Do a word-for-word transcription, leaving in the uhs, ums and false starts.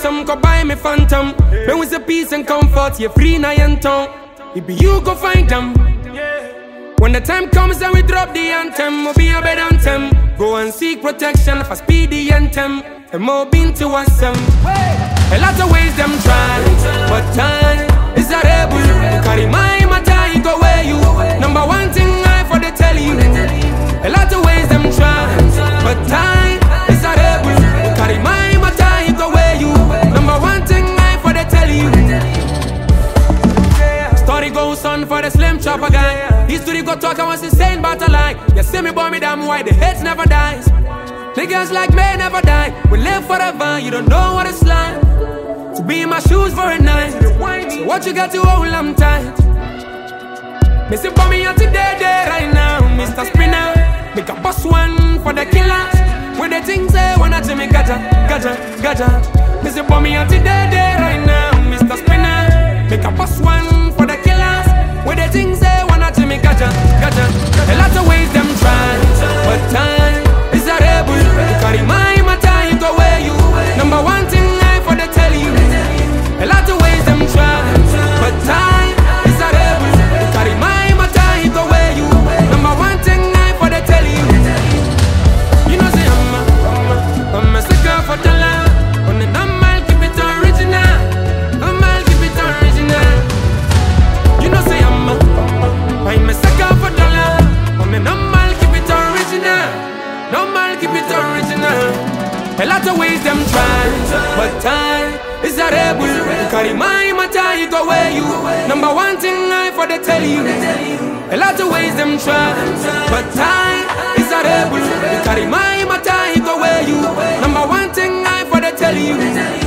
ransom, go buy me phantom. When we say peace and comfort, you're free now in town. It be you go find them. When the time comes and we drop the anthem, we'll be a better anthem. Go and seek protection for speedy anthem. And more been to us some. A lot of ways them try, but time is a rebel. You carry my matter, you go where you. Number one thing I for the tell you. A lot of ways them try, but time is a rebel. You carry my matter, you go where you. Number one thing I for the tell you. Story goes on for the slim chopper guy. History go talk, I was insane but a lie. You see me boy me damn why the hate never dies. Niggas like me never die. We live forever, you don't know what it's like to be in my shoes for a night. So what you got to hold, I'm tight. Missy for me out today, day right now, Mister Spinner. Make a boss one for the killers. When the things say, wanna Jimmy gaja, gaja, gaja. Missy for me out today, day right now, Mister Spinner. Make a boss one for the killers. When the things say, wanna Jimmy gaja, gaja. A lot of ways them try, but time is a rebel. You carry my matter, you go where you. Number one thing I for the tell you. A lot of ways them try, but time is a rebel. You carry my matter, you go where you. Number one thing I for the tell you. You know say I'm a, I'm a, I'm a sucker for the love. On the number I'll keep it original. Number I'll keep it original. You know say I'm a, I'm a sucker for the love. On the number I'll keep it original. Number I'll keep it original. A lot of ways them try, but time is a rebel. You carry my matter, you go where you. Number one thing I for the tell you. A lot of ways them try, but time is a rebel. You carry my matter, you go where you. Number one thing I for the tell you.